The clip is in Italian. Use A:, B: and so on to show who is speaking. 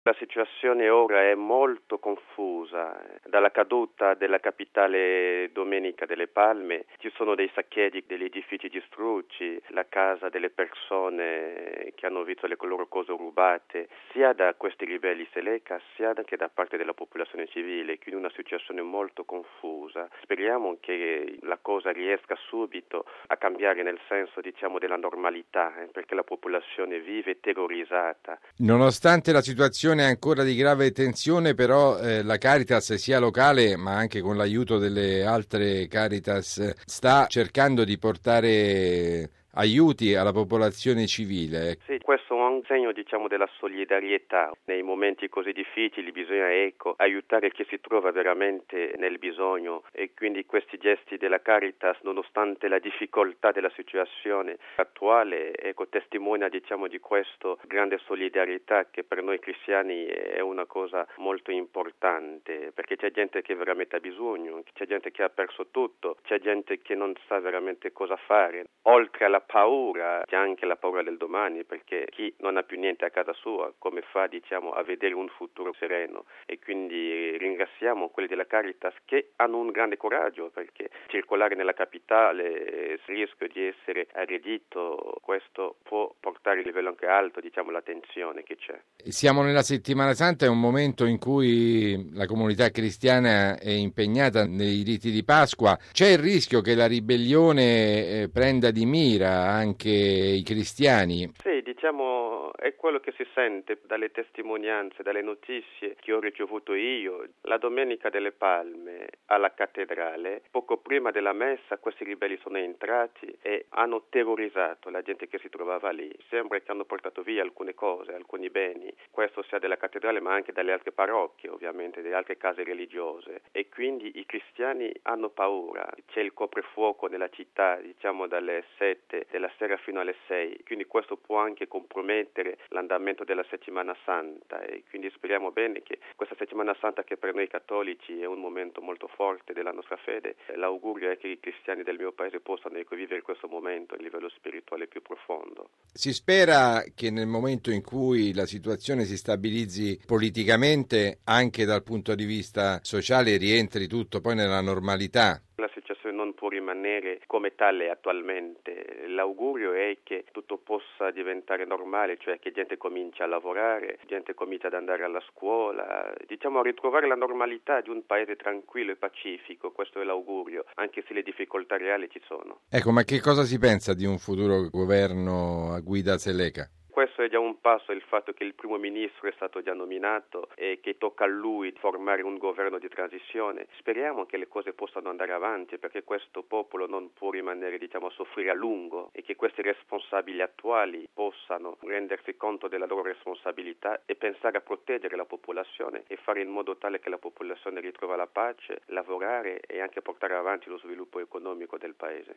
A: La situazione ora è molto confusa. Dalla caduta della capitale Domenica delle Palme ci sono dei saccheggi degli edifici distrutti, la casa delle persone che hanno visto le loro cose rubate, sia da questi ribelli Seleka sia anche da parte della popolazione civile, quindi una situazione molto confusa. Speriamo che la cosa riesca subito a cambiare nel senso, della normalità, perché la popolazione vive terrorizzata.
B: Nonostante la situazione è ancora di grave tensione, però la Caritas, sia locale ma anche con l'aiuto delle altre Caritas, sta cercando di portare aiuti alla popolazione civile.
A: Sì, questo è un segno, della solidarietà. Nei momenti così difficili bisogna, aiutare chi si trova veramente nel bisogno, e quindi questi gesti della Caritas, nonostante la difficoltà della situazione attuale, testimonia, di questo grande solidarietà che per noi cristiani è una cosa molto importante, perché c'è gente che veramente ha bisogno, c'è gente che ha perso tutto, c'è gente che non sa veramente cosa fare. Oltre alla paura, c'è anche la paura del domani, perché chi non ha più niente a casa sua, come fa, a vedere un futuro sereno? E quindi ringraziamo quelli della Caritas che hanno un grande coraggio, perché circolare nella capitale, il rischio di essere aggredito, questo può portare a livello anche alto, la tensione che c'è.
B: Siamo nella Settimana Santa, è un momento in cui la comunità cristiana è impegnata nei riti di Pasqua. C'è il rischio che la ribellione prenda di mira anche i cristiani?
A: Sì, è quello che si sente dalle testimonianze, dalle notizie che ho ricevuto io. La Domenica delle Palme alla cattedrale, poco prima della messa, questi ribelli sono entrati e hanno terrorizzato la gente che si trovava lì. Sembra che hanno portato via alcune cose, alcuni beni, questo sia della cattedrale ma anche dalle altre parrocchie, ovviamente, delle altre case religiose, e quindi i cristiani hanno paura. C'è il coprifuoco nella città, dalle 7 della sera fino alle 6, quindi questo può anche compromettere l'andamento della Settimana Santa, e quindi speriamo bene che questa Settimana Santa, che per noi cattolici è un momento molto forte della nostra fede, l'augurio è che i cristiani del mio paese possano vivere questo momento a livello spirituale più profondo.
B: Si spera che nel momento in cui la situazione si stabilizzi politicamente, anche dal punto di vista sociale, rientri tutto poi nella normalità.
A: La situazione non può rimanere come tale attualmente. L'augurio è che tutto possa diventare normale, cioè che gente comincia a lavorare, gente comincia ad andare alla scuola, a ritrovare la normalità di un paese tranquillo e pacifico. Questo è l'augurio, anche se le difficoltà reali ci sono.
B: Ecco, ma che cosa si pensa di un futuro governo a guida Seleka?
A: Questo è già un passo, il fatto che il primo ministro è stato già nominato e che tocca a lui formare un governo di transizione. Speriamo che le cose possano andare avanti, perché questo popolo non può rimanere, a soffrire a lungo, e che questi responsabili attuali possano rendersi conto della loro responsabilità e pensare a proteggere la popolazione e fare in modo tale che la popolazione ritrova la pace, lavorare e anche portare avanti lo sviluppo economico del paese.